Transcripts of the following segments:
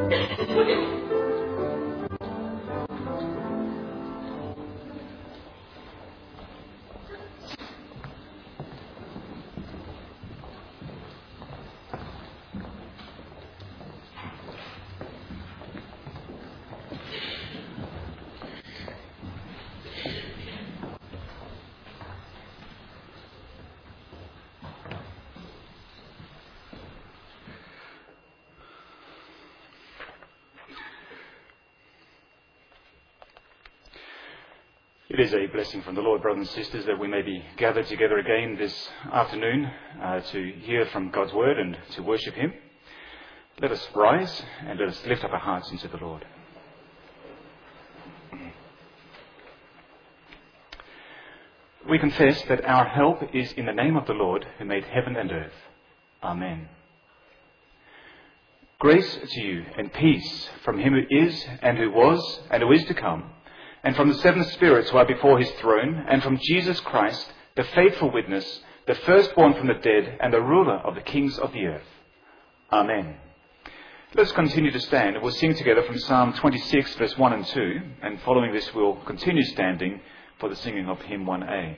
It is a blessing from the Lord, brothers and sisters, that we may be gathered together again this afternoon to hear from God's word and to worship him. Let us rise and let us lift up our hearts into the Lord. We confess that our help is in the name of the Lord who made heaven and earth. Amen. Grace to you and peace from him who is and who was and who is to come, and from the seven spirits who are before his throne, and from Jesus Christ, the faithful witness, the firstborn from the dead, and the ruler of the kings of the earth. Amen. Let's continue to stand. We'll sing together from Psalm 26, verse 1 and 2, and following this we'll continue standing for the singing of hymn 1A.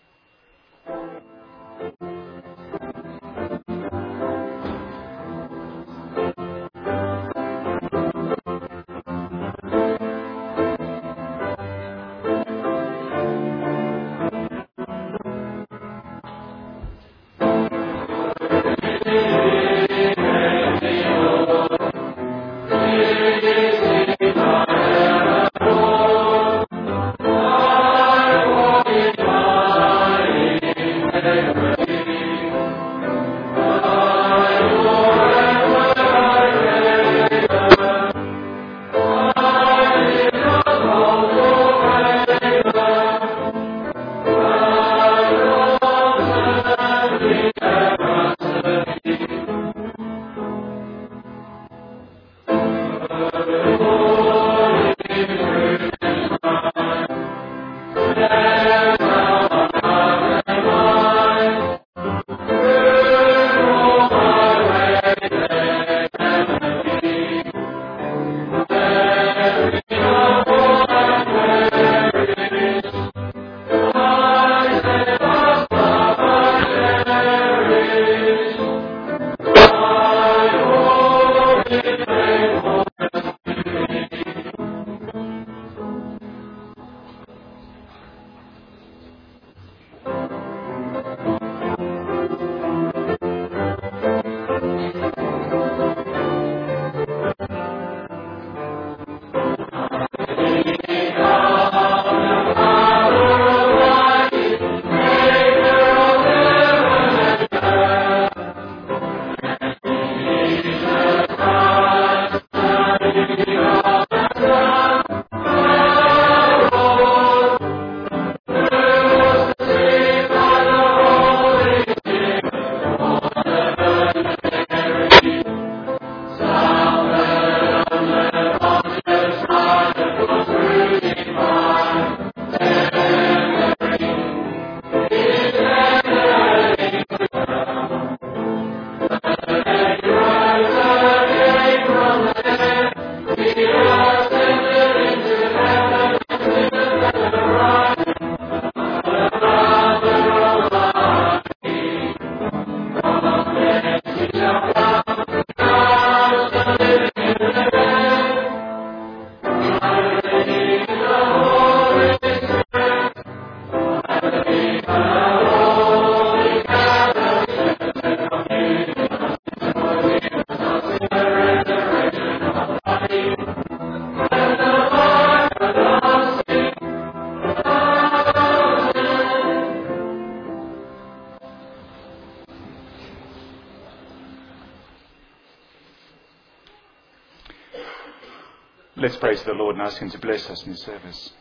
Let's pray to the Lord and ask him to bless us in his service.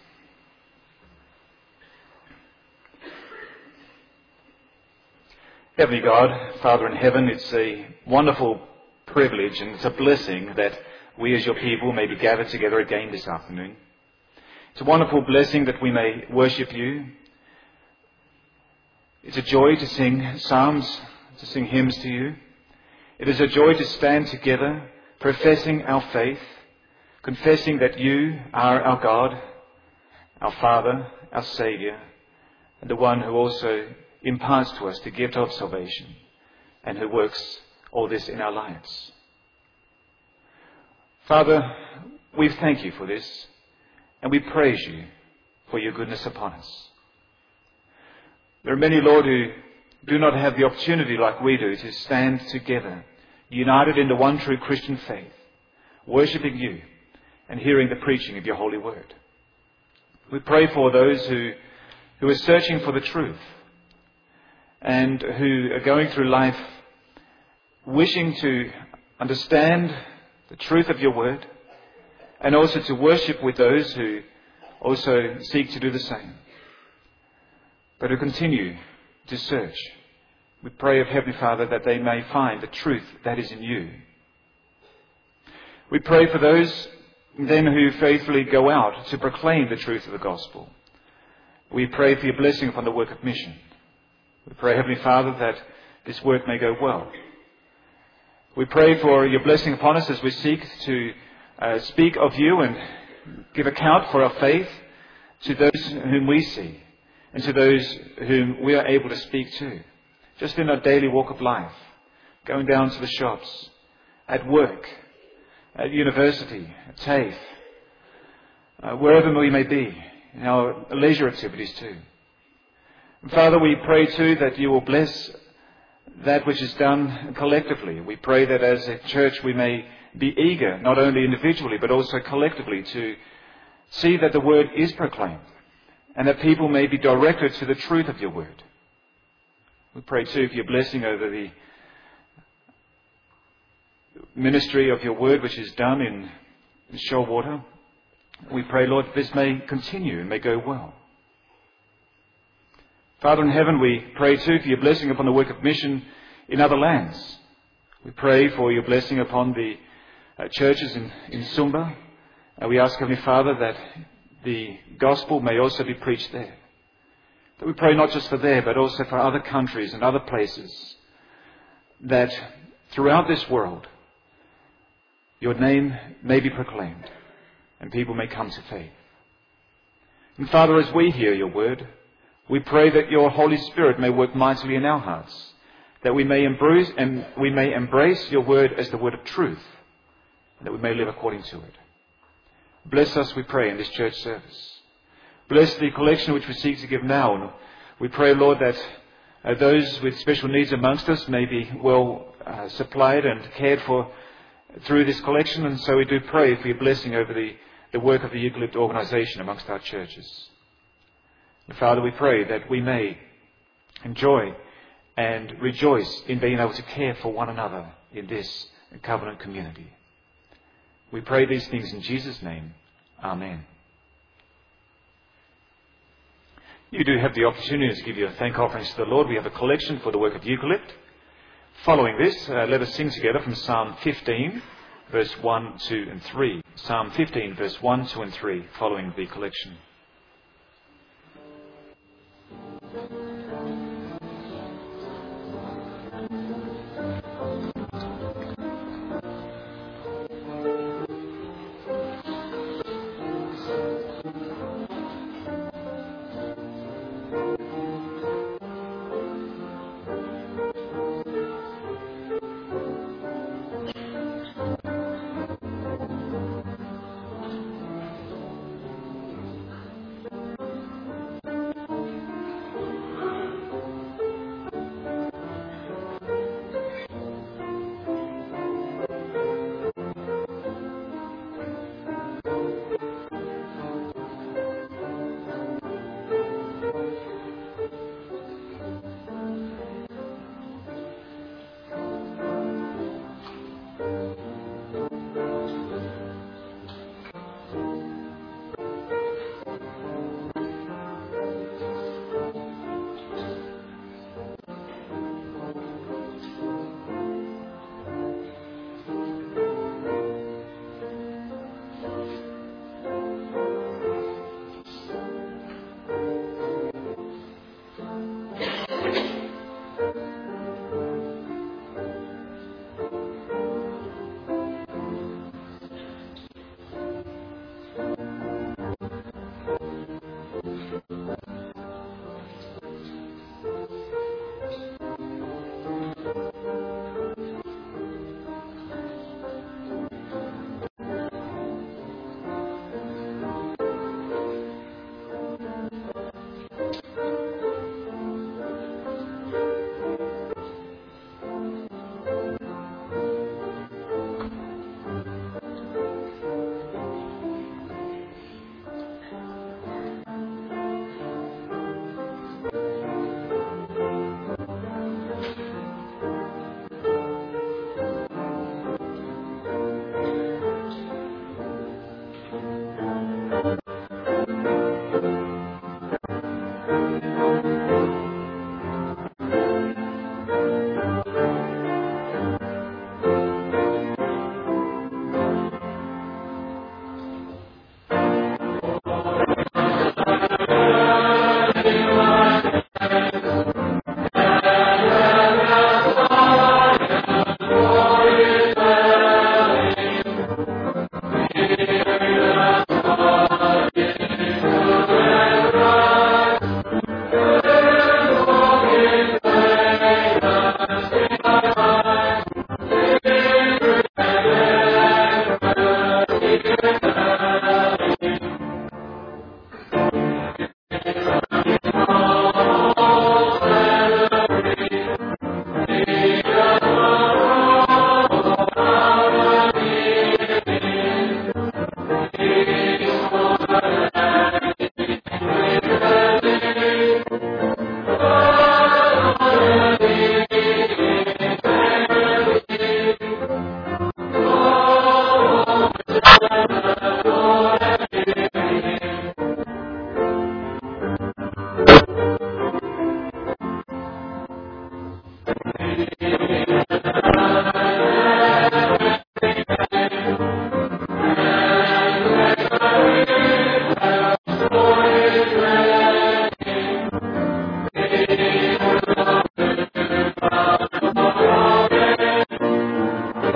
Heavenly God, Father in heaven, it's a wonderful privilege and it's a blessing that we as your people may be gathered together again this afternoon. It's a wonderful blessing that we may worship you. It's a joy to sing psalms, to sing hymns to you. It is a joy to stand together professing our faith, confessing that you are our God, our Father, our Saviour, and the one who also imparts to us the gift of salvation and who works all this in our lives. Father, we thank you for this, and we praise you for your goodness upon us. There are many, Lord, who do not have the opportunity like we do to stand together, united in the one true Christian faith, worshipping you and hearing the preaching of your holy word. We pray for those who are searching for the truth and who are going through life wishing to understand the truth of your word and also to worship with those who also seek to do the same, but who continue to search. We pray of Heavenly Father that they may find the truth that is in you. We pray for those then who faithfully go out to proclaim the truth of the gospel. We pray for your blessing upon the work of mission. We pray, Heavenly Father, that this work may go well. We pray for your blessing upon us as we seek to speak of you and give account for our faith to those whom we see and to those whom we are able to speak to, just in our daily walk of life, going down to the shops, at work, at university, at TAFE, wherever we may be, in our leisure activities too. And Father, we pray too that you will bless that which is done collectively. We pray that as a church we may be eager, not only individually, but also collectively, to see that the word is proclaimed and that people may be directed to the truth of your word. We pray too for your blessing over the ministry of your word which is done in Shoalwater. We pray, Lord, that this may continue and may go well. Father in heaven, we pray too for your blessing upon the work of mission in other lands. We pray for your blessing upon the churches in Sumba. We ask, Heavenly Father, that the gospel may also be preached there. That we pray not just for there, but also for other countries and other places, that throughout this world, your name may be proclaimed and people may come to faith. And Father, as we hear your word, we pray that your Holy Spirit may work mightily in our hearts, that we may embrace your word as the word of truth, and that we may live according to it. Bless us, we pray, in this church service. Bless the collection which we seek to give now. And we pray, Lord, that those with special needs amongst us may be well supplied and cared for through this collection. And so we do pray for your blessing over the work of the Eucalypt organisation amongst our churches. And Father, we pray that we may enjoy and rejoice in being able to care for one another in this covenant community. We pray these things in Jesus' name. Amen. You do have the opportunity to give your thank offerings to the Lord. We have a collection for the work of Eucalypt. Following this, let us sing together from Psalm 15, verse 1, 2 and 3. Psalm 15, verse 1, 2 and 3, following the collection.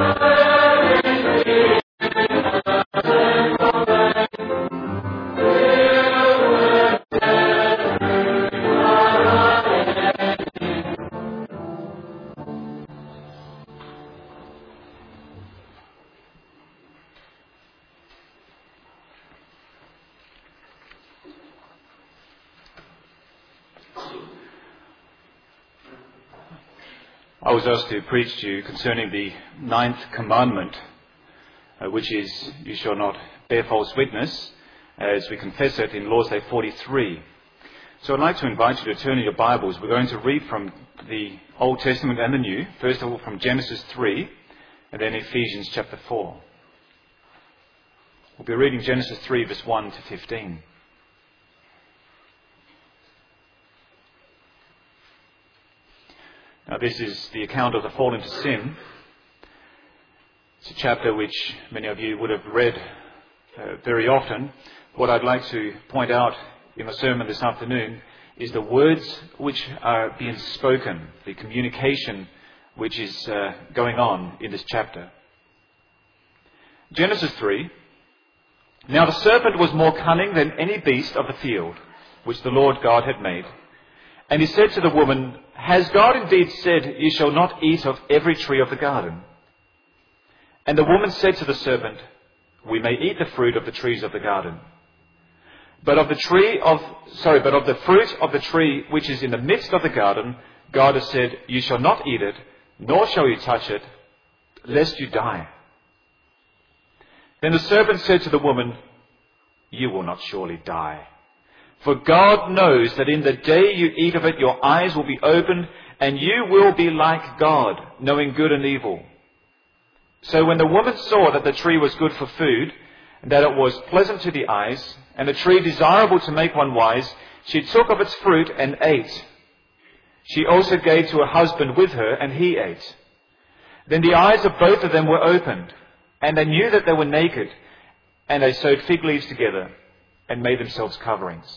I was asked to preach to you concerning the 9th commandment, which is, you shall not bear false witness, as we confess it in Lord's Day 43. So I'd like to invite you to turn in your Bibles. We're going to read from the Old Testament and the New, first of all from Genesis 3, and then Ephesians chapter 4. We'll be reading Genesis 3, verse 1 to 15. Now, this is the account of the fall into sin. It's a chapter which many of you would have read very often. What I'd like to point out in the sermon this afternoon is the words which are being spoken, the communication which is going on in this chapter. Genesis 3. Now the serpent was more cunning than any beast of the field, which the Lord God had made. And he said to the woman, Has God indeed said, You shall not eat of every tree of the garden? And the woman said to the serpent, We may eat the fruit of the trees of the garden. But of the fruit of the tree which is in the midst of the garden, God has said, You shall not eat it, nor shall you touch it, lest you die. Then the serpent said to the woman, You will not surely die. For God knows that in the day you eat of it, your eyes will be opened, and you will be like God, knowing good and evil. So when the woman saw that the tree was good for food, and that it was pleasant to the eyes, and a tree desirable to make one wise, she took of its fruit and ate. She also gave to her husband with her, and he ate. Then the eyes of both of them were opened, and they knew that they were naked, and they sewed fig leaves together, and made themselves coverings.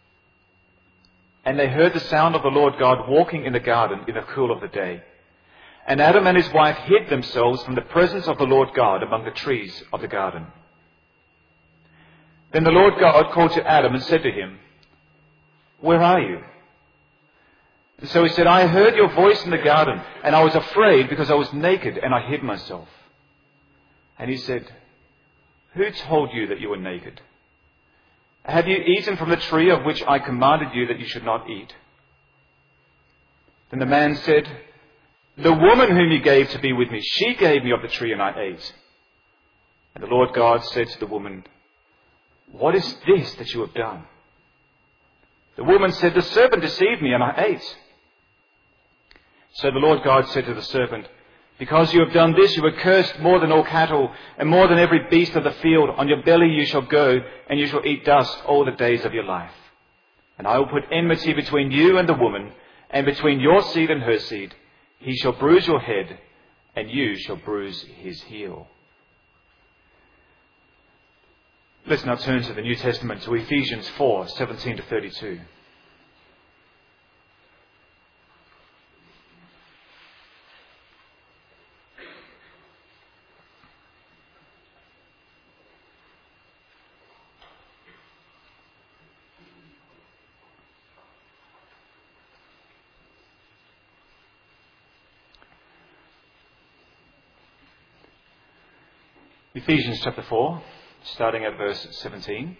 And they heard the sound of the Lord God walking in the garden in the cool of the day. And Adam and his wife hid themselves from the presence of the Lord God among the trees of the garden. Then the Lord God called to Adam and said to him, Where are you? And so he said, I heard your voice in the garden, and I was afraid because I was naked, and I hid myself. And he said, Who told you that you were naked? Have you eaten from the tree of which I commanded you that you should not eat? Then the man said, The woman whom you gave to be with me, she gave me of the tree and I ate. And the Lord God said to the woman, What is this that you have done? The woman said, The serpent deceived me and I ate. So the Lord God said to the serpent, Because you have done this, you are cursed more than all cattle, and more than every beast of the field. On your belly you shall go, and you shall eat dust all the days of your life. And I will put enmity between you and the woman, and between your seed and her seed. He shall bruise your head, and you shall bruise his heel. Let's now turn to the New Testament, to Ephesians 4, 17 to 32. Ephesians chapter 4, starting at verse 17.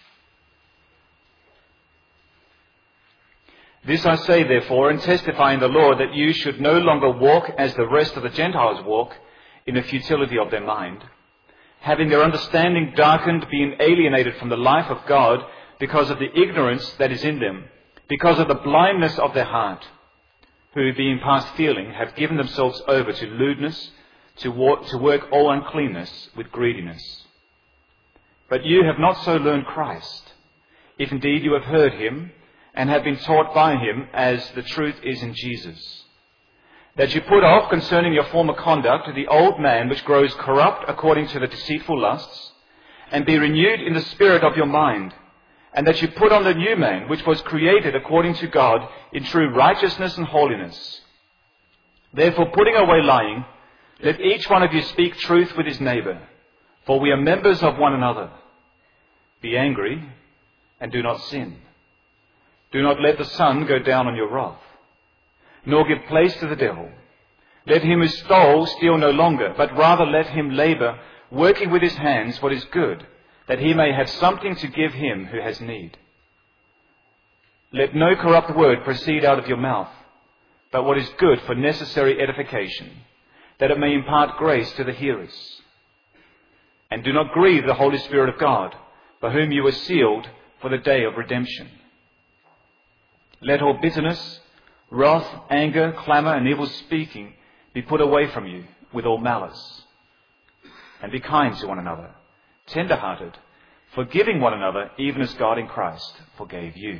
This I say, therefore, and testify in the Lord, that you should no longer walk as the rest of the Gentiles walk, in the futility of their mind, having their understanding darkened, being alienated from the life of God because of the ignorance that is in them, because of the blindness of their heart, who, being past feeling, have given themselves over to lewdness, to work all uncleanness with greediness. But you have not so learned Christ, if indeed you have heard him, and have been taught by him, as the truth is in Jesus. That you put off concerning your former conduct the old man which grows corrupt according to the deceitful lusts, and be renewed in the spirit of your mind, and that you put on the new man which was created according to God in true righteousness and holiness. Therefore, putting away lying, Let each one of you speak truth with his neighbour, for we are members of one another. Be angry and do not sin. Do not let the sun go down on your wrath, nor give place to the devil. Let him who stole steal no longer, but rather let him labour, working with his hands what is good, that he may have something to give him who has need. Let no corrupt word proceed out of your mouth, but what is good for necessary edification, that it may impart grace to the hearers. And do not grieve the Holy Spirit of God, by whom you were sealed for the day of redemption. Let all bitterness, wrath, anger, clamour, and evil speaking be put away from you with all malice. And be kind to one another, tender-hearted, forgiving one another, even as God in Christ forgave you.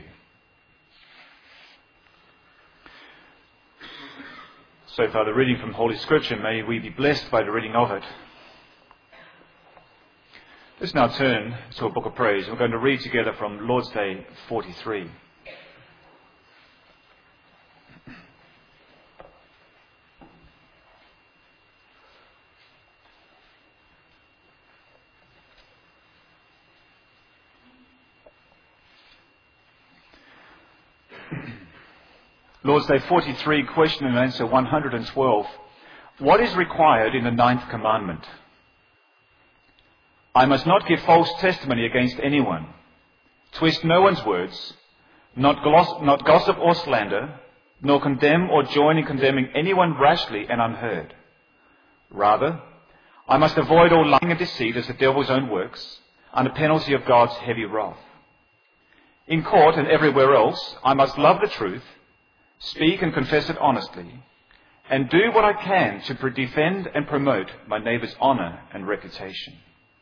So far, the reading from Holy Scripture, may we be blessed by the reading of it. Let's now turn to a book of praise. We're going to read together from Lord's Day 43. Lord's Day 43, question and answer 112. What is required in the 9th commandment? I must not give false testimony against anyone, twist no one's words, not gossip or slander, nor condemn or join in condemning anyone rashly and unheard. Rather, I must avoid all lying and deceit as the devil's own works, under penalty of God's heavy wrath. In court and everywhere else, I must love the truth, speak and confess it honestly, and do what I can to defend and promote my neighbour's honour and reputation.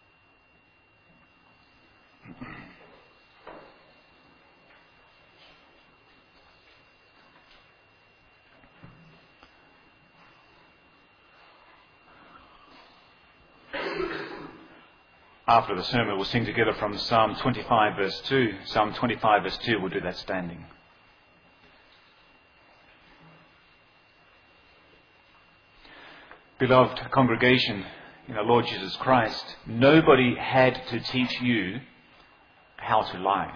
After the sermon, we'll sing together from Psalm 25, verse 2. Psalm 25, verse 2, we'll do that standing. Beloved congregation in our Lord Jesus Christ, nobody had to teach you how to lie.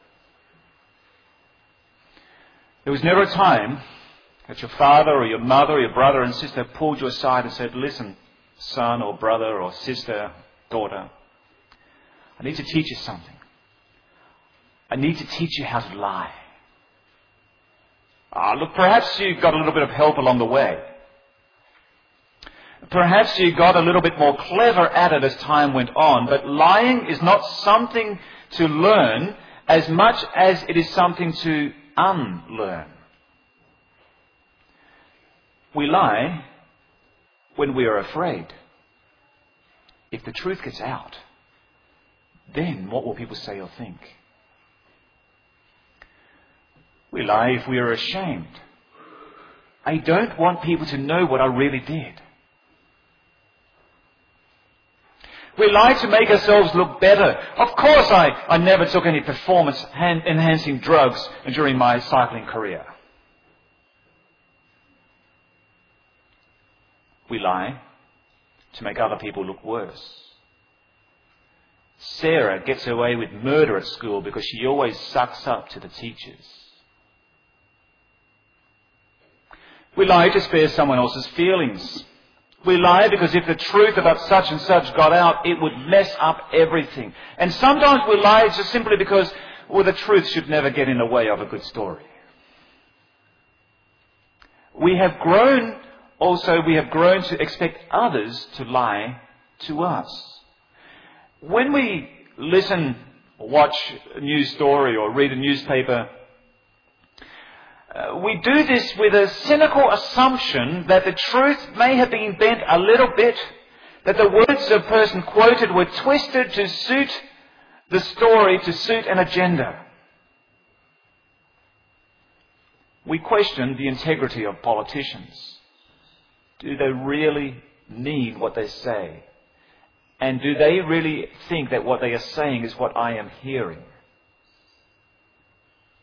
There was never a time that your father or your mother or your brother and sister pulled you aside and said, listen, son or brother or sister, daughter, I need to teach you something. I need to teach you how to lie. Look, perhaps you got a little bit of help along the way. Perhaps you got a little bit more clever at it as time went on, but lying is not something to learn as much as it is something to unlearn. We lie when we are afraid. If the truth gets out, then what will people say or think? We lie if we are ashamed. I don't want people to know what I really did. We lie to make ourselves look better. Of course, I never took any performance-enhancing drugs during my cycling career. We lie to make other people look worse. Sarah gets away with murder at school because she always sucks up to the teachers. We lie to spare someone else's feelings. We lie because if the truth about such and such got out, it would mess up everything. And sometimes we lie just simply because, the truth should never get in the way of a good story. We have grown to expect others to lie to us. When we listen, or watch a news story or read a newspaper, we do this with a cynical assumption that the truth may have been bent a little bit, that the words of the person quoted were twisted to suit the story, to suit an agenda. We question the integrity of politicians. Do they really mean what they say? And do they really think that what they are saying is what I am hearing?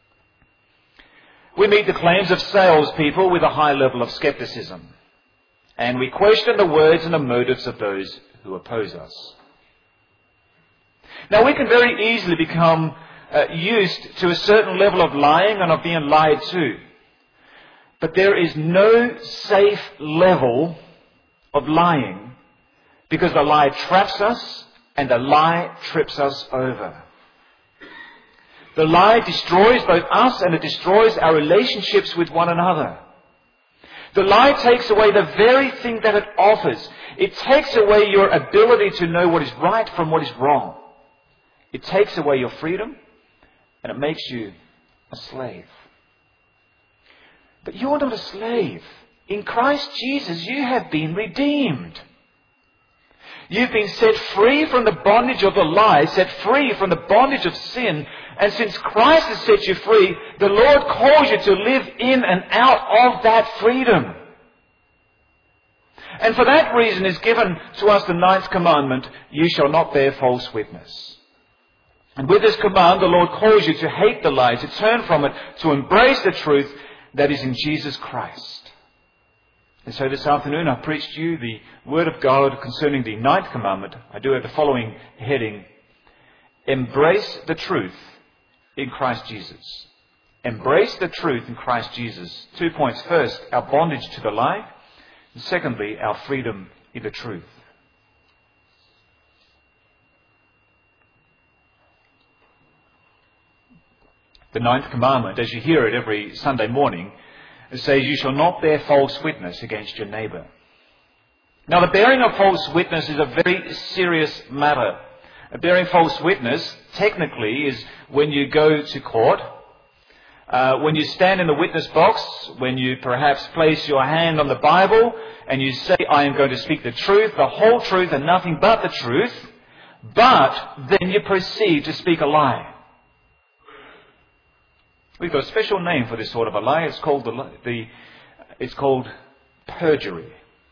We meet the claims of salespeople with a high level of skepticism. and we question the words and the motives of those who oppose us. Now, we can very easily become used to a certain level of lying and of being lied to. But there is no safe level of lying, because the lie traps us and the lie trips us over. The lie destroys both us and it destroys our relationships with one another. The lie takes away the very thing that it offers. It takes away your ability to know what is right from what is wrong. It takes away your freedom and it makes you a slave. But you're not a slave. In Christ Jesus, you have been redeemed. You've been set free from the bondage of the lie, set free from the bondage of sin. And since Christ has set you free, the Lord calls you to live in and out of that freedom. And for that reason is given to us the 9th commandment, you shall not bear false witness. And with this command, the Lord calls you to hate the lie, to turn from it, to embrace the truth that is in Jesus Christ. And so this afternoon I preached to you the Word of God concerning the 9th commandment. I do have the following heading: Embrace the truth in Christ Jesus. Embrace the truth in Christ Jesus. 2 points. First, our bondage to the lie. And secondly, our freedom in the truth. The 9th commandment, as you hear it every Sunday morning, it says, you shall not bear false witness against your neighbour. Now, the bearing of false witness is a very serious matter. Bearing false witness, technically, is when you go to court, when you stand in the witness box, when you perhaps place your hand on the Bible, and you say, I am going to speak the truth, the whole truth, and nothing but the truth, but then you proceed to speak a lie. We've got a special name for this sort of a lie. It's called it's called perjury.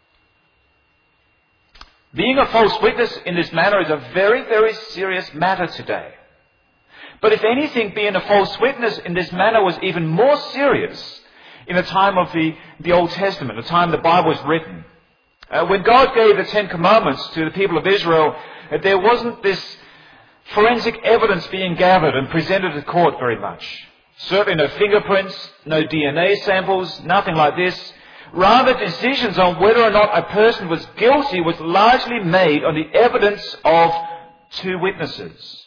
Being a false witness in this manner is a very, very serious matter today. But if anything, being a false witness in this manner was even more serious in the time of the Old Testament, the time the Bible was written. When God gave the 10 Commandments to the people of Israel, there wasn't this forensic evidence being gathered and presented to court very much. Certainly no fingerprints, no DNA samples, nothing like this. Rather, decisions on whether or not a person was guilty was largely made on the evidence of 2 witnesses.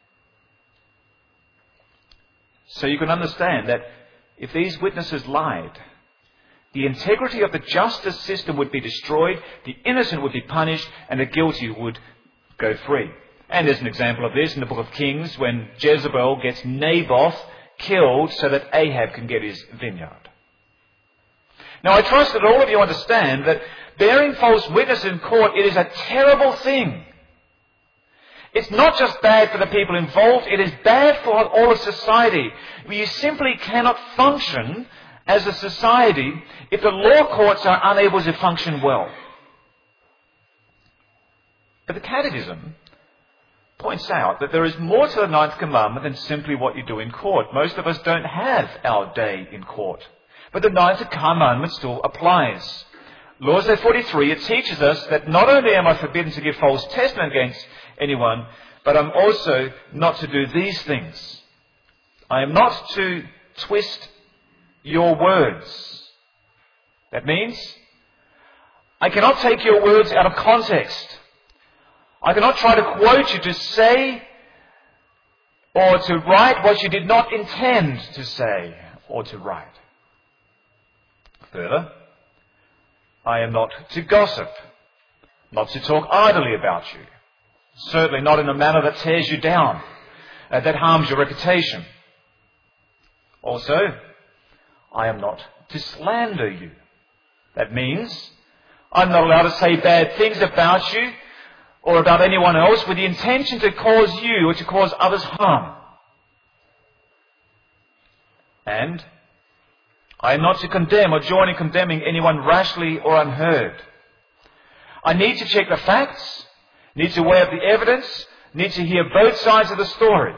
So you can understand that if these witnesses lied, the integrity of the justice system would be destroyed, the innocent would be punished, and the guilty would go free. And there's an example of this in the book of Kings when Jezebel gets Naboth killed so that Ahab can get his vineyard. Now, I trust that all of you understand that bearing false witness in court, it is a terrible thing. It's not just bad for the people involved, it is bad for all of society. You simply cannot function as a society if the law courts are unable to function well. But the Catechism points out that there is more to the 9th commandment than simply what you do in court. Most of us don't have our day in court. But the 9th commandment still applies. Laws Day 43, it teaches us that not only am I forbidden to give false testimony against anyone, but I'm also not to do these things. I am not to twist your words. That means I cannot take your words out of context. I cannot try to quote you to say or to write what you did not intend to say or to write. Further, I am not to gossip, not to talk idly about you, certainly not in a manner that tears you down, that harms your reputation. Also, I am not to slander you. That means I'm not allowed to say bad things about you or about anyone else with the intention to cause you or to cause others harm. And I am not to condemn or join in condemning anyone rashly or unheard. I need to check the facts, need to weigh up the evidence, need to hear both sides of the story.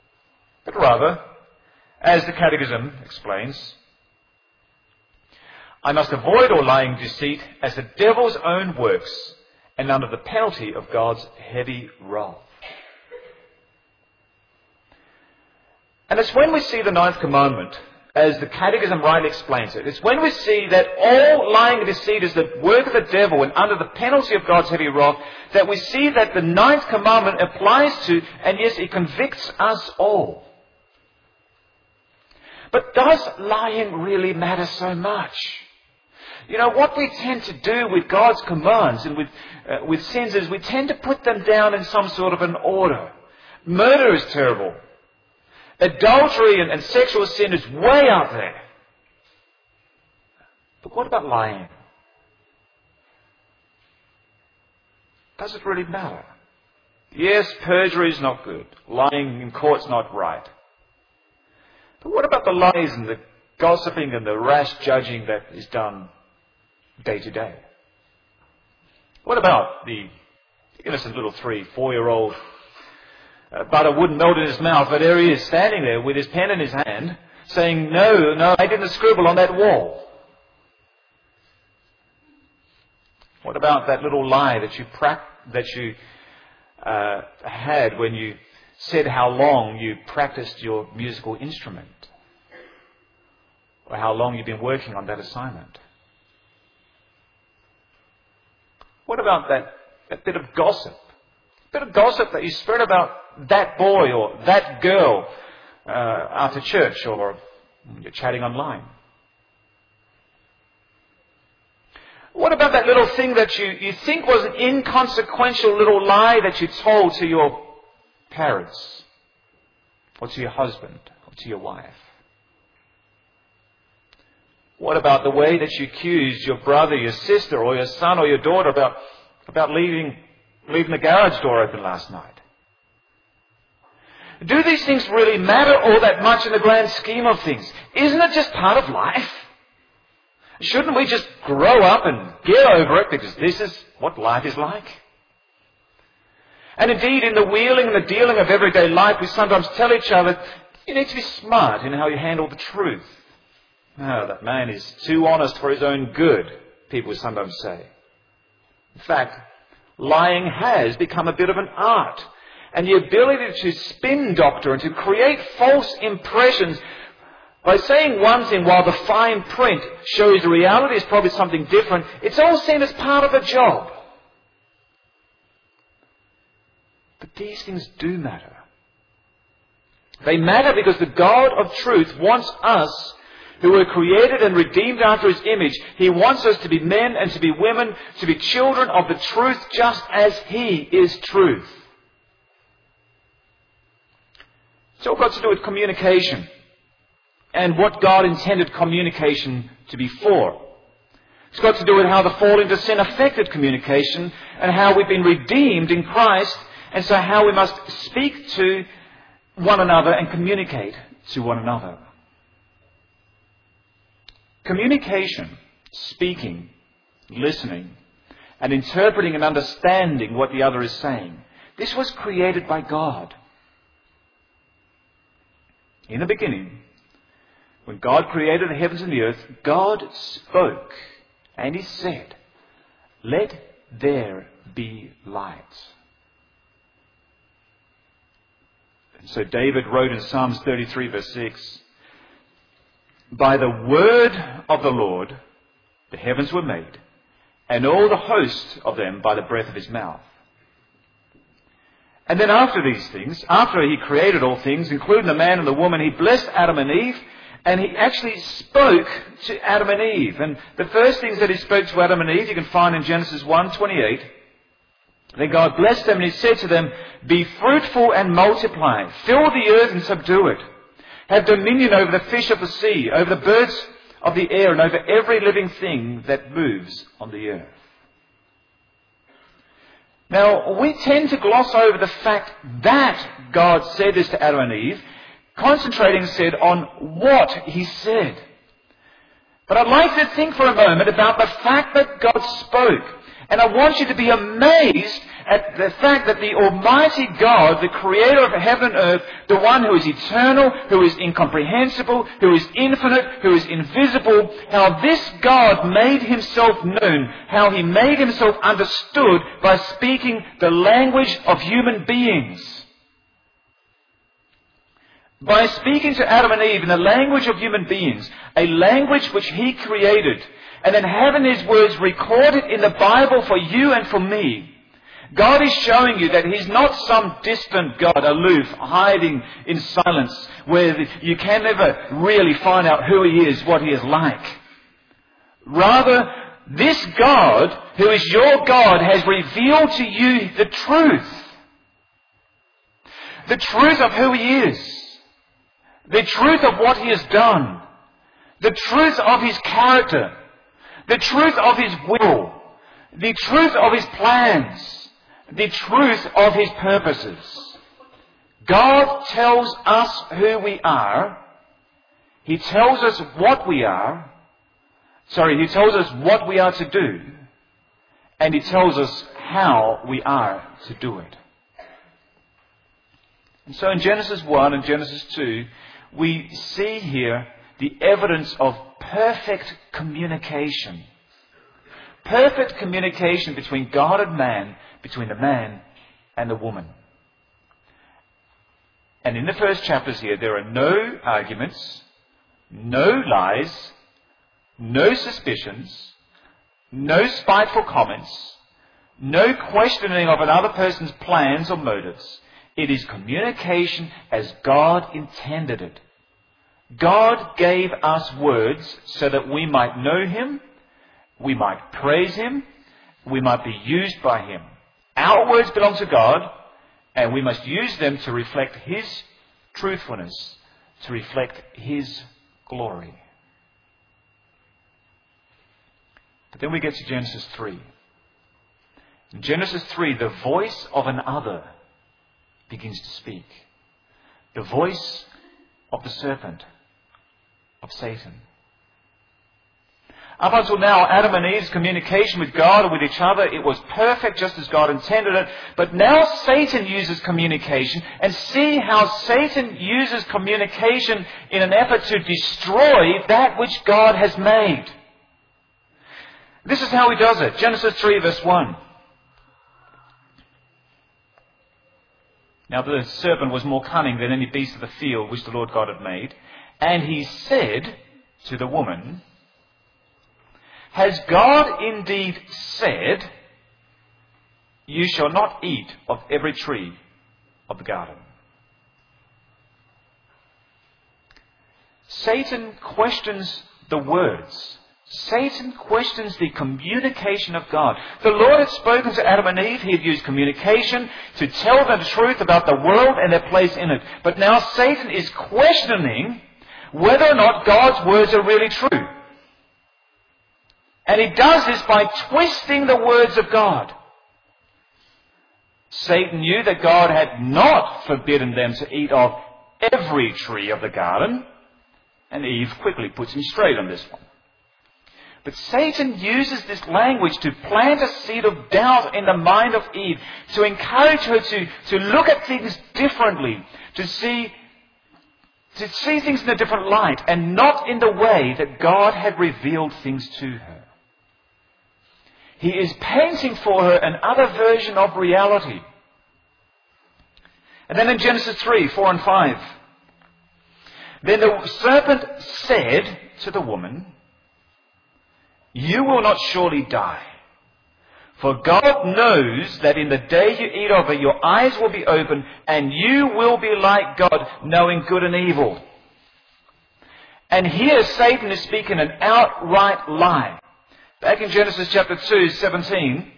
But rather, as the Catechism explains, I must avoid all lying deceit as the devil's own works and under the penalty of God's heavy wrath. And it's when we see the ninth commandment, as the Catechism rightly explains it, it's when we see that all lying and deceit is the work of the devil and under the penalty of God's heavy wrath, that we see that the ninth commandment applies to, and yes, it convicts us all. But does lying really matter so much? You know, what we tend to do with God's commands and with sins is we tend to put them down in some sort of an order. Murder is terrible. Adultery and sexual sin is way up there. But what about lying? Does it really matter? Yes, perjury is not good. Lying in court's not right. But what about the lies and the gossiping and the rash judging that is done day to day? What about the innocent little 3-4-year-old butter wouldn't melt in his mouth, but there he is standing there with his pen in his hand saying, no, I didn't scribble on that wall. What about that little lie that you had when you said how long you practiced your musical instrument? Or how long you've been working on that assignment? What about that bit of gossip? A bit of gossip that you spread about that boy or that girl after church or you're chatting online? What about that little thing that you think was an inconsequential little lie that you told to your parents or to your husband or to your wife? What about the way that you accused your brother, your sister, or your son or your daughter about leaving the garage door open last night? Do these things really matter all that much in the grand scheme of things? Isn't it just part of life? Shouldn't we just grow up and get over it because this is what life is like? And indeed, in the wheeling and the dealing of everyday life, we sometimes tell each other, you need to be smart in how you handle the truth. Oh, that man is too honest for his own good, people sometimes say. In fact, lying has become a bit of an art. And the ability to spin doctor and to create false impressions by saying one thing while the fine print shows the reality is probably something different, it's all seen as part of the job. But these things do matter. They matter because the God of truth wants us, who were created and redeemed after His image, He wants us to be men and to be women, to be children of the truth just as He is truth. It's all got to do with communication and what God intended communication to be for. It's got to do with how the fall into sin affected communication and how we've been redeemed in Christ, and so how we must speak to one another and communicate to one another. Communication, speaking, listening, and interpreting and understanding what the other is saying. This was created by God. In the beginning, when God created the heavens and the earth, God spoke and He said, "Let there be light." And so David wrote in Psalms 33 verse 6, "By the word of the Lord the heavens were made, and all the host of them by the breath of His mouth." And then after these things, after He created all things, including the man and the woman, He blessed Adam and Eve, and He actually spoke to Adam and Eve. And the first things that He spoke to Adam and Eve, you can find in Genesis 1:28. Then God blessed them, and He said to them, "Be fruitful and multiply, fill the earth and subdue it. Have dominion over the fish of the sea, over the birds of the air, and over every living thing that moves on the earth." Now, we tend to gloss over the fact that God said this to Adam and Eve, concentrating instead on what He said. But I'd like to think for a moment about the fact that God spoke. And I want you to be amazed at the fact that the Almighty God, the Creator of heaven and earth, the one who is eternal, who is incomprehensible, who is infinite, who is invisible, how this God made Himself known, how He made Himself understood by speaking the language of human beings. By speaking to Adam and Eve in the language of human beings, a language which He created, and then having His words recorded in the Bible for you and for me, God is showing you that He's not some distant God, aloof, hiding in silence, where you can never really find out who He is, what He is like. Rather, this God, who is your God, has revealed to you the truth. The truth of who He is. The truth of what He has done. The truth of His character. The truth of His will. The truth of His plans. The truth of His purposes. God tells us who we are. He tells us what we are. He tells us what we are to do. And He tells us how we are to do it. And so in Genesis 1 and Genesis 2, we see here the evidence of perfect communication. Perfect communication between God and man, between the man and the woman. And in the first chapters here, there are no arguments, no lies, no suspicions, no spiteful comments, no questioning of another person's plans or motives. It is communication as God intended it. God gave us words so that we might know Him, we might praise Him, we might be used by Him. Our words belong to God, and we must use them to reflect His truthfulness, to reflect His glory. But then we get to Genesis 3. In Genesis 3, the voice of another begins to speak. The voice of the serpent, of Satan. Up until now, Adam and Eve's communication with God or with each other, it was perfect just as God intended it. But now Satan uses communication, and see how Satan uses communication in an effort to destroy that which God has made. This is how he does it. Genesis 3 verse 1. Now the serpent was more cunning than any beast of the field which the Lord God had made. And he said to the woman, "Has God indeed said, 'You shall not eat of every tree of the garden'?" Satan questions the words. Satan questions the communication of God. The Lord had spoken to Adam and Eve. He had used communication to tell them the truth about the world and their place in it. But now Satan is questioning whether or not God's words are really true. And he does this by twisting the words of God. Satan knew that God had not forbidden them to eat of every tree of the garden. And Eve quickly puts him straight on this one. But Satan uses this language to plant a seed of doubt in the mind of Eve, to encourage her to look at things differently, to see things in a different light, and not in the way that God had revealed things to her. He is painting for her another version of reality. And then in Genesis 3, 4 and 5, "Then the serpent said to the woman, 'You will not surely die. For God knows that in the day you eat of it, your eyes will be open, and you will be like God, knowing good and evil.'" And here Satan is speaking an outright lie. Back in Genesis chapter 2, 17,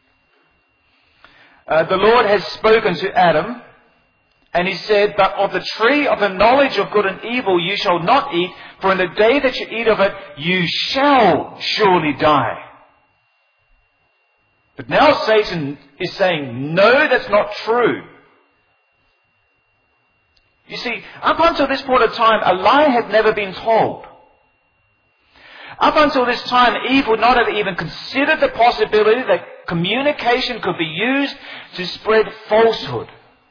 the Lord has spoken to Adam, and he said, "But of the tree of the knowledge of good and evil you shall not eat, for in the day that you eat of it, you shall surely die." But now Satan is saying, no, that's not true. You see, up until this point of time, a lie had never been told. Up until this time, Eve would not have even considered the possibility that communication could be used to spread falsehood.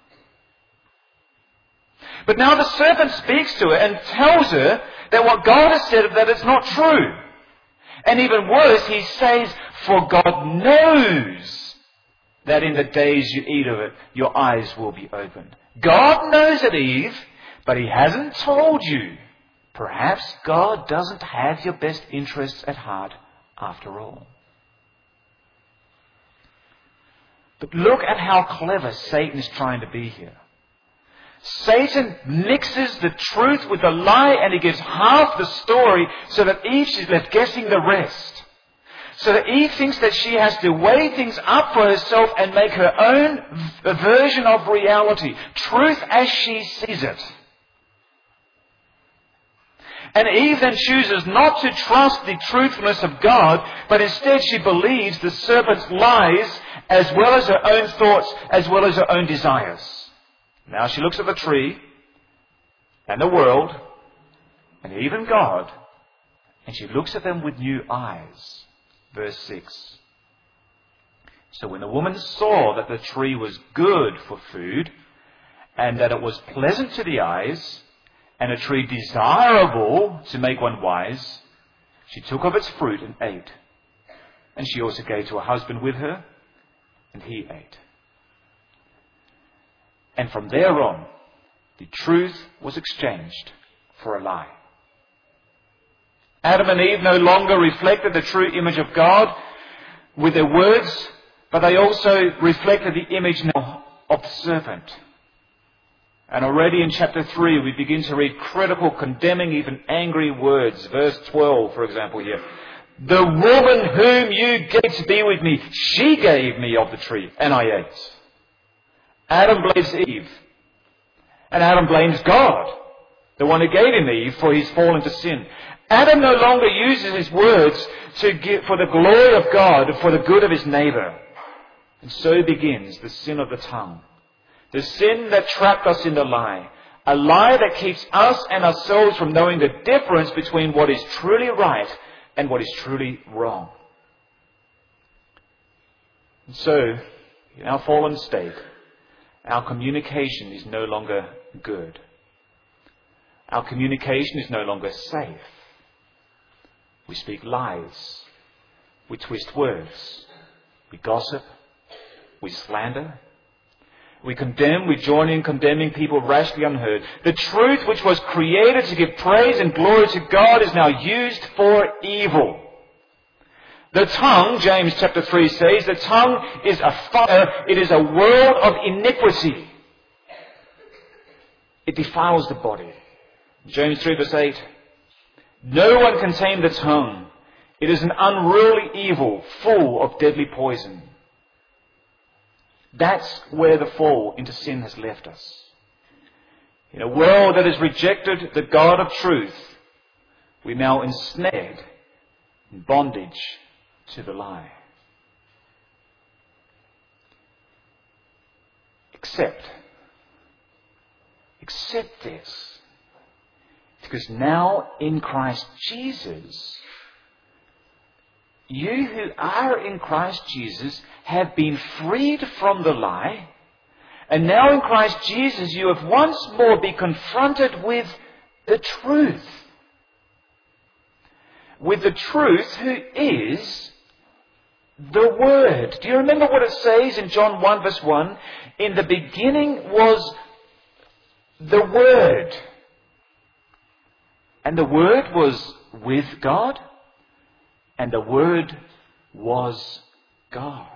But now the serpent speaks to her and tells her that what God has said, that it's not true. And even worse, he says, for God knows that in the days you eat of it, your eyes will be opened. God knows it, Eve, but he hasn't told you. Perhaps God doesn't have your best interests at heart after all. But look at how clever Satan is trying to be here. Satan mixes the truth with the lie, and he gives half the story so that Eve is left guessing the rest. So that Eve thinks that she has to weigh things up for herself and make her own version of reality, truth as she sees it. And Eve then chooses not to trust the truthfulness of God, but instead she believes the serpent's lies as well as her own thoughts, as well as her own desires. Now she looks at the tree and the world and even God, and she looks at them with new eyes. Verse 6. So when the woman saw that the tree was good for food, and that it was pleasant to the eyes, and a tree desirable to make one wise, she took of its fruit and ate. And she also gave to her husband with her, and he ate. And from there on, the truth was exchanged for a lie. Adam and Eve no longer reflected the true image of God with their words, but they also reflected the image now of the serpent. And already in chapter 3, we begin to read critical, condemning, even angry words. Verse 12, for example, here. The woman whom you gave to be with me, she gave me of the tree, and I ate. Adam blames Eve. And Adam blames God, the one who gave him Eve, for he's fallen to sin. Adam no longer uses his words for the glory of God, for the good of his neighbour. And so begins the sin of the tongue. The sin that trapped us in the lie. A lie that keeps us and ourselves from knowing the difference between what is truly right and what is truly wrong. And so, in our fallen state, our communication is no longer good. Our communication is no longer safe. We speak lies. We twist words. We gossip. We slander. We condemn, we join in condemning people rashly unheard. The truth which was created to give praise and glory to God is now used for evil. The tongue, James chapter 3 says, the tongue is a fire, it is a world of iniquity. It defiles the body. James 3 verse 8, no one can tame the tongue. It is an unruly evil, full of deadly poison. That's where the fall into sin has left us. In a world that has rejected the God of truth, we're now ensnared in bondage to the lie. Accept this. Because now in Christ Jesus, you who are in Christ Jesus have been freed from the lie, and now in Christ Jesus you have once more been confronted with the truth. With the truth who is the Word. Do you remember what it says in John 1 verse 1? In the beginning was the Word. And the Word was with God. And the Word was God.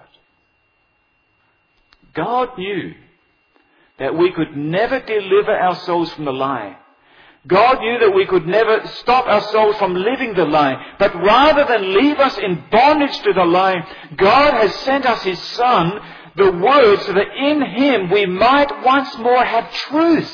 God knew that we could never deliver ourselves from the lie. God knew that we could never stop ourselves from living the lie. But rather than leave us in bondage to the lie, God has sent us His Son, the Word, so that in Him we might once more have truth.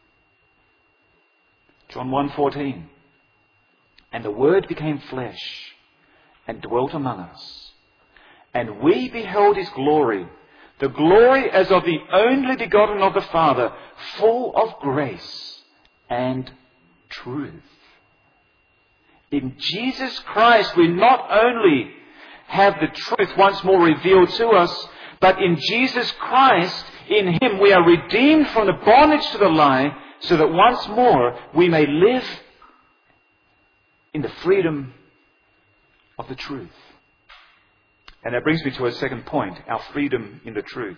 John 1:14. And the Word became flesh and dwelt among us. And we beheld His glory, the glory as of the only begotten of the Father, full of grace and truth. In Jesus Christ, we not only have the truth once more revealed to us, but in Jesus Christ, in Him, we are redeemed from the bondage to the lie, so that once more we may live in the freedom of the truth. And that brings me to a second point, our freedom in the truth.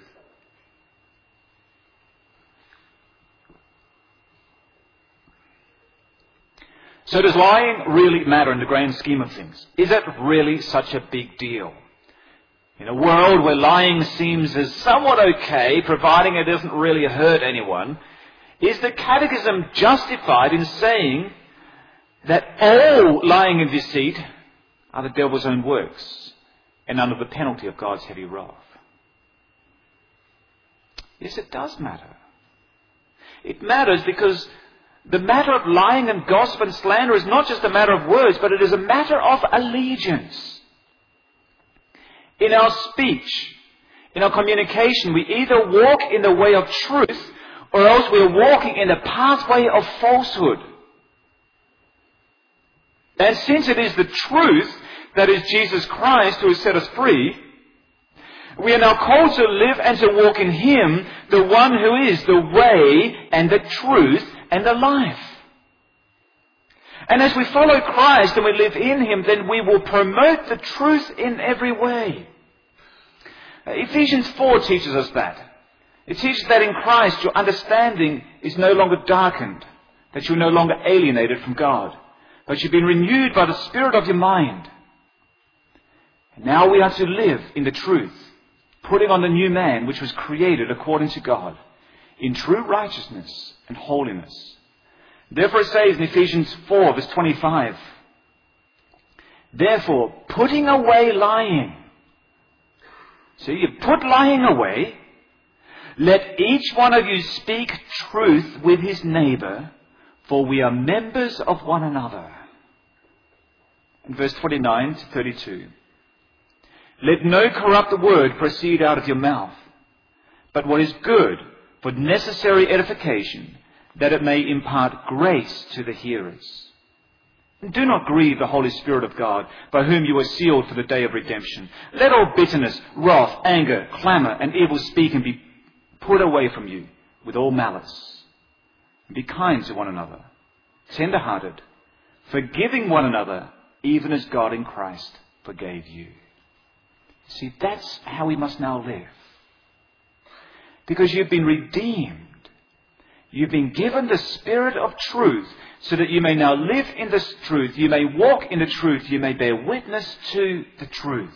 So does lying really matter in the grand scheme of things? Is it really such a big deal? In a world where lying seems as somewhat okay, providing it doesn't really hurt anyone, is the Catechism justified in saying that all lying and deceit are the devil's own works and under the penalty of God's heavy wrath? Yes, it does matter. It matters because the matter of lying and gossip and slander is not just a matter of words, but it is a matter of allegiance. In our speech, in our communication, we either walk in the way of truth or else we are walking in the pathway of falsehood. And since it is the truth that is Jesus Christ who has set us free, we are now called to live and to walk in Him, the one who is the way and the truth and the life. And as we follow Christ and we live in Him, then we will promote the truth in every way. Ephesians 4 teaches us that. It teaches that in Christ your understanding is no longer darkened, that you're no longer alienated from God, but you've been renewed by the Spirit of your mind. And now we are to live in the truth, putting on the new man which was created according to God, in true righteousness and holiness. Therefore it says in Ephesians 4 verse 25, therefore, putting away lying. So you put lying away. Let each one of you speak truth with his neighbor, for we are members of one another. In verse 29 to 32. Let no corrupt word proceed out of your mouth, but what is good for necessary edification, that it may impart grace to the hearers. And do not grieve the Holy Spirit of God, by whom you are sealed for the day of redemption. Let all bitterness, wrath, anger, clamour, and evil speaking be put away from you with all malice. And be kind to one another, tender-hearted, forgiving one another, even as God in Christ forgave you. See, that's how we must now live. Because you've been redeemed. You've been given the Spirit of truth so that you may now live in this truth. You may walk in the truth. You may bear witness to the truth.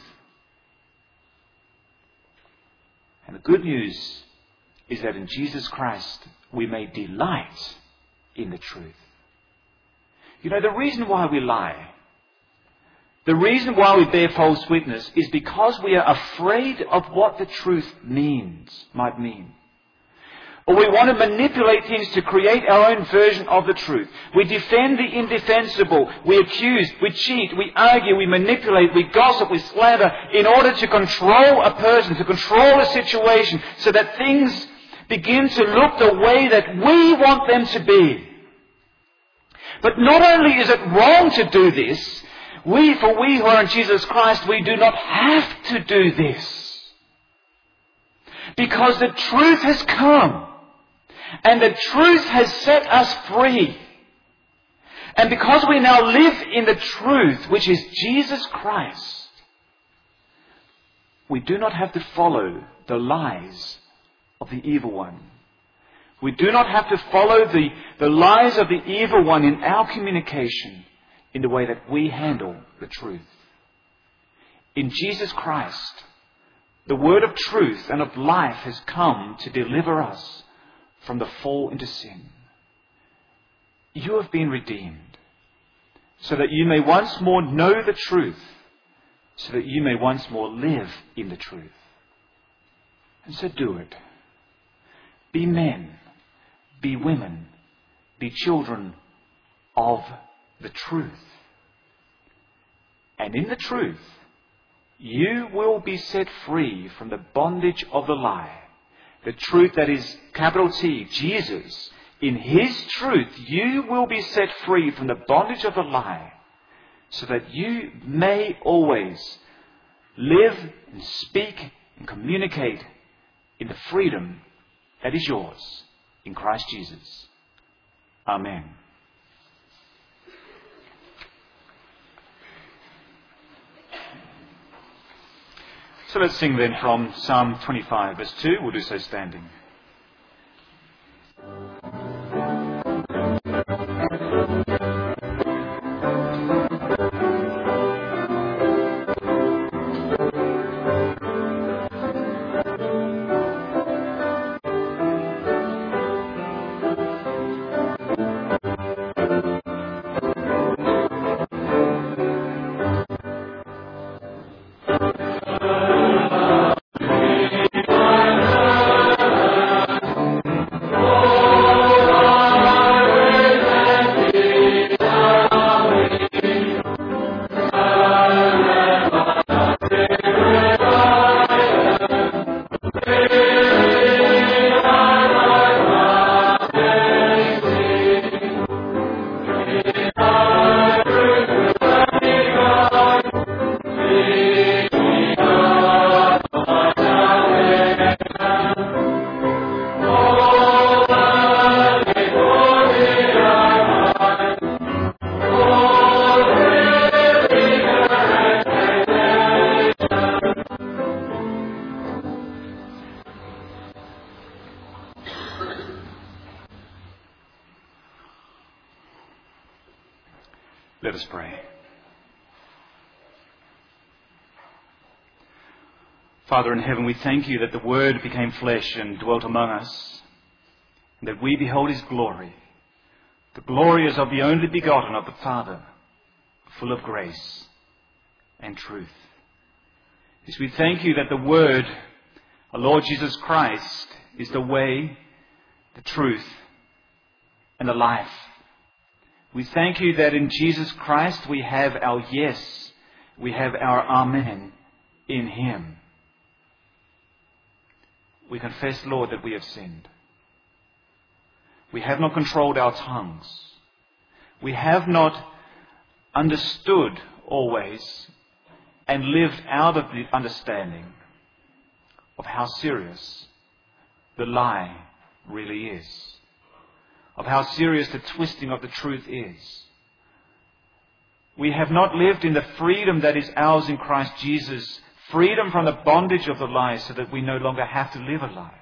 And the good news is that in Jesus Christ we may delight in the truth. You know, the reason why we lie, the reason why we bear false witness is because we are afraid of what the truth might mean. Or we want to manipulate things to create our own version of the truth. We defend the indefensible. We accuse, we cheat, we argue, we manipulate, we gossip, we slander in order to control a person, to control a situation so that things begin to look the way that we want them to be. But not only is it wrong to do this, we who are in Jesus Christ, we do not have to do this. Because the truth has come. And the truth has set us free. And because we now live in the truth, which is Jesus Christ, we do not have to follow the lies of the evil one. We do not have to follow the lies of the evil one in our communication in the way that we handle the truth. In Jesus Christ, the word of truth and of life has come to deliver us from the fall into sin. You have been redeemed so that you may once more know the truth, so that you may once more live in the truth. And so do it. Be men, be women, be children of the truth. And in the truth, you will be set free from the bondage of the lie. The truth that is capital T, Jesus. In His truth, you will be set free from the bondage of the lie so that you may always live and speak and communicate in the freedom that is yours in Christ Jesus. Amen. So let's sing then from Psalm 25, verse 2. We'll do so standing. Let us pray. Father in heaven, we thank you that the Word became flesh and dwelt among us, and that we behold his glory. The glory is of the only begotten of the Father, full of grace and truth. Yes, we thank you that the Word, our Lord Jesus Christ, is the way, the truth, and the life. We thank you that in Jesus Christ we have our yes, we have our amen in him. We confess, Lord, that we have sinned. We have not controlled our tongues. We have not understood always and lived out of the understanding of how serious the lie really is, of how serious the twisting of the truth is. We have not lived in the freedom that is ours in Christ Jesus, freedom from the bondage of the lie, so that we no longer have to live a lie.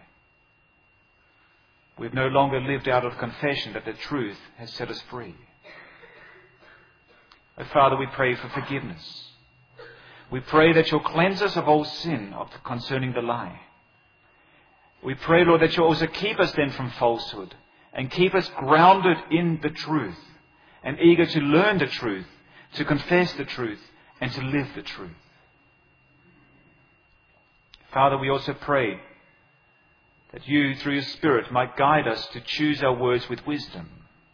We've no longer lived out of confession that the truth has set us free. Oh, Father, we pray for forgiveness. We pray that you'll cleanse us of all sin concerning the lie. We pray, Lord, that you'll also keep us then from falsehood and keep us grounded in the truth and eager to learn the truth, to confess the truth, and to live the truth. Father, we also pray that you, through your Spirit, might guide us to choose our words with wisdom,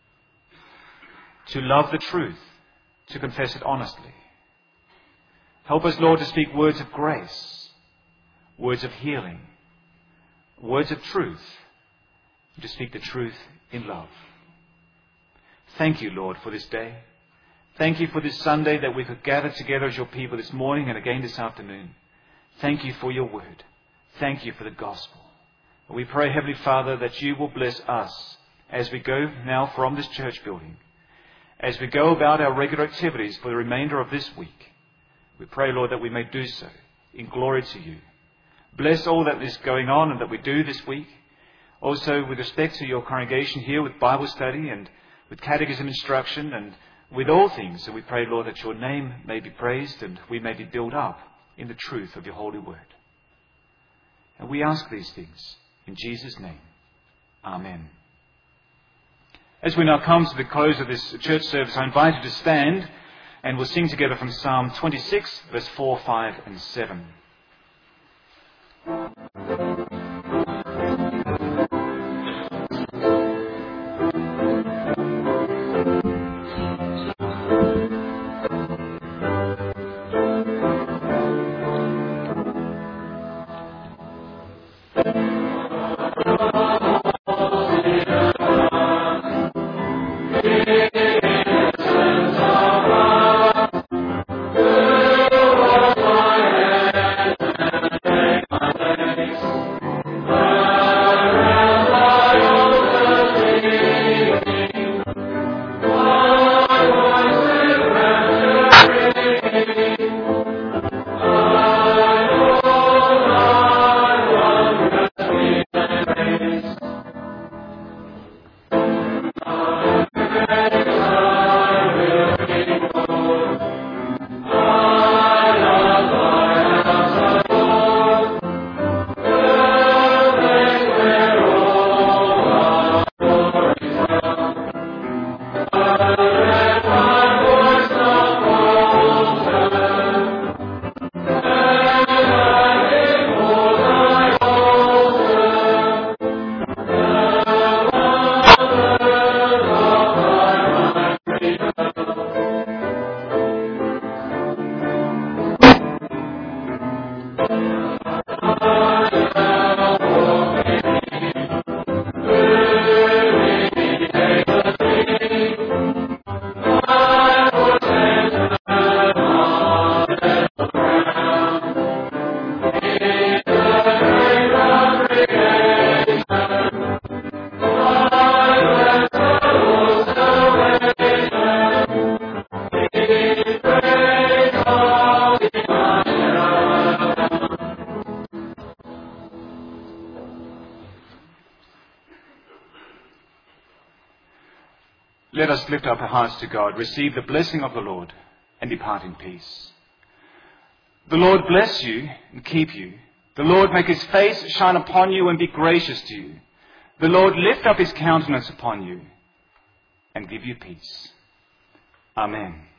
to love the truth, to confess it honestly. Help us, Lord, to speak words of grace, words of healing, words of truth, and to speak the truth in love. Thank you, Lord, for this day. Thank you for this Sunday that we could gather together as your people this morning and again this afternoon. Thank you for your word. Thank you for the gospel. We pray, Heavenly Father, that you will bless us as we go now from this church building, as we go about our regular activities for the remainder of this week. We pray, Lord, that we may do so in glory to you. Bless all that is going on and that we do this week. Also, with respect to your congregation here with Bible study and with catechism instruction and with all things. So we pray, Lord, that your name may be praised and we may be built up in the truth of your holy word. And we ask these things in Jesus' name. Amen. As we now come to the close of this church service, I invite you to stand and we'll sing together from Psalm 26, verse 4, 5 and 7. Let us lift up our hearts to God, receive the blessing of the Lord, and depart in peace. The Lord bless you and keep you. The Lord make his face shine upon you and be gracious to you. The Lord lift up his countenance upon you and give you peace. Amen.